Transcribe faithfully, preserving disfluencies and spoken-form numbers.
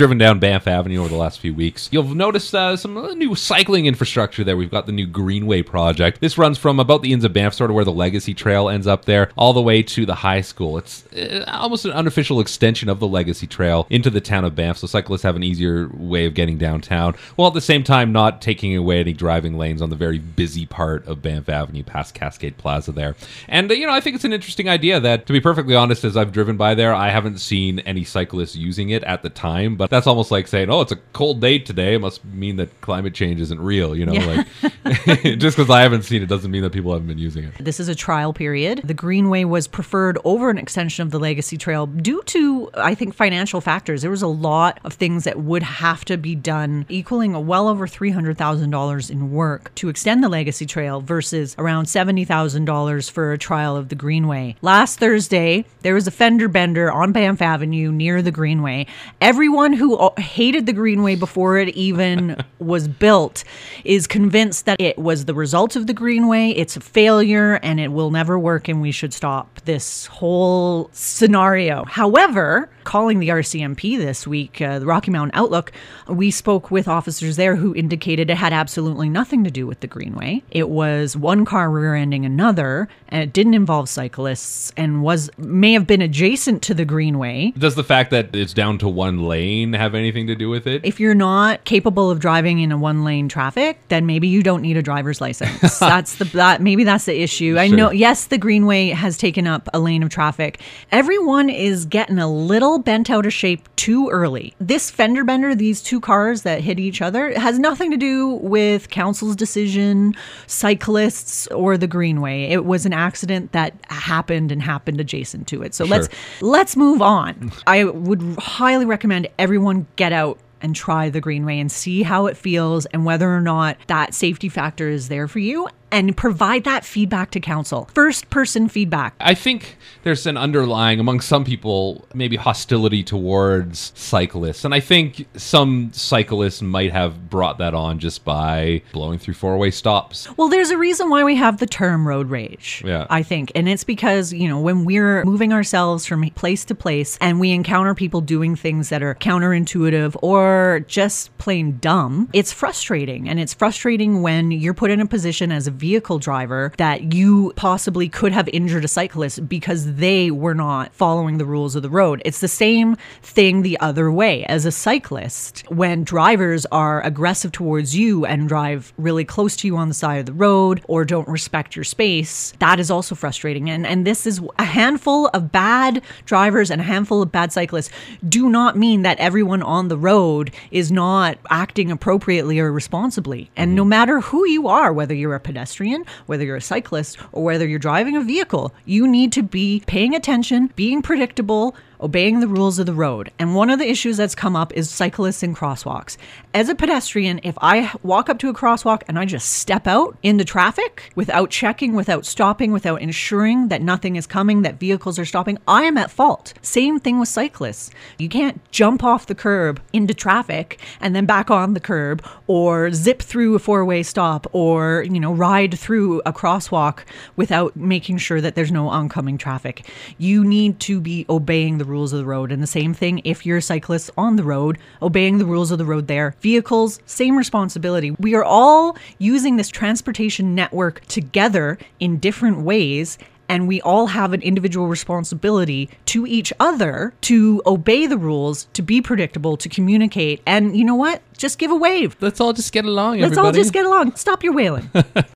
driven down Banff Avenue over the last few weeks, you'll notice uh, some new cycling infrastructure there. We've got the new Greenway project. This runs from about the Inns of Banff, sort of where the Legacy Trail ends up there, all the way to the high school. It's uh, almost an unofficial extension of the Legacy Trail into the town of Banff, so cyclists have an easier way of getting downtown, while at the same time not taking away any driving lanes on the very busy part of Banff Avenue past Cascade Plaza there. And, uh, you know, I think it's an interesting idea that, to be perfectly honest, as I've driven by there, I haven't seen any cyclists using it at the time, but that's almost like saying, oh, it's a cold day today. It must mean that climate change isn't real, you know? Yeah. Like, just because I haven't seen it doesn't mean that people haven't been using it. This is a trial period. The Greenway was preferred over an extension of the Legacy Trail due to, I think, financial factors. There was a lot of things that would have to be done, equaling a well over three hundred thousand dollars in work to extend the Legacy Trail versus around seventy thousand dollars for a trial of the Greenway. Last Thursday, there was a fender bender on Banff Avenue near the Greenway. Everyone who hated the Greenway before it even was built is convinced that it was the result of the Greenway. It's a failure and it will never work and we should stop this whole scenario. However, calling the R C M P this week, uh, the Rocky Mountain Outlook, we spoke with officers there who indicated it had absolutely nothing to do with the Greenway. It was one car rear-ending another, and it didn't involve cyclists and was may have been adjacent to the Greenway. Does the fact that it's down to one lane have anything to do with it? If you're not capable of driving in a one-lane traffic, then maybe you don't need a driver's license. That's the that maybe that's the issue. Sure. I know, yes, the Greenway has taken up a lane of traffic. Everyone is getting a little bent out of shape too early. This fender bender, these two cars that hit each other, has nothing to do with council's decision, cyclists, or the Greenway. It was an accident that happened and happened adjacent to it. So Sure. let's let's move on. I would highly recommend everyone get out and try the Greenway and see how it feels and whether or not that safety factor is there for you, and provide that feedback to council. First person feedback. I think there's an underlying, among some people, maybe hostility towards cyclists. And I think some cyclists might have brought that on just by blowing through four-way stops. Well, there's a reason why we have the term road rage, Yeah. I think. And it's because, you know, when we're moving ourselves from place to place and we encounter people doing things that are counterintuitive or just plain dumb, it's frustrating. And it's frustrating when you're put in a position as a vehicle driver that you possibly could have injured a cyclist because they were not following the rules of the road. It's the same thing the other way. As a cyclist, when drivers are aggressive towards you and drive really close to you on the side of the road or don't respect your space, that is also frustrating. And, and this is a handful of bad drivers and a handful of bad cyclists do not mean that everyone on the road is not acting appropriately or responsibly. And no matter who you are, whether you're a pedestrian, whether you're a cyclist, or whether you're driving a vehicle, you need to be paying attention, being predictable, obeying the rules of the road. And one of the issues that's come up is cyclists in crosswalks. As a pedestrian, if I walk up to a crosswalk and I just step out into traffic without checking, without stopping, without ensuring that nothing is coming, that vehicles are stopping, I am at fault. Same thing with cyclists. You can't jump off the curb into traffic and then back on the curb, or zip through a four-way stop, or, you know, ride through a crosswalk without making sure that there's no oncoming traffic. You need to be obeying the rules of the road. And the same thing if you're a cyclist on the road, obeying the rules of the road there. Vehicles, same responsibility. We are all using this transportation network together in different ways, and we all have an individual responsibility to each other to obey the rules, to be predictable, to communicate. And you know what? Just give a wave. Let's all just get along, Let's everybody. all just get along. Stop your wailing.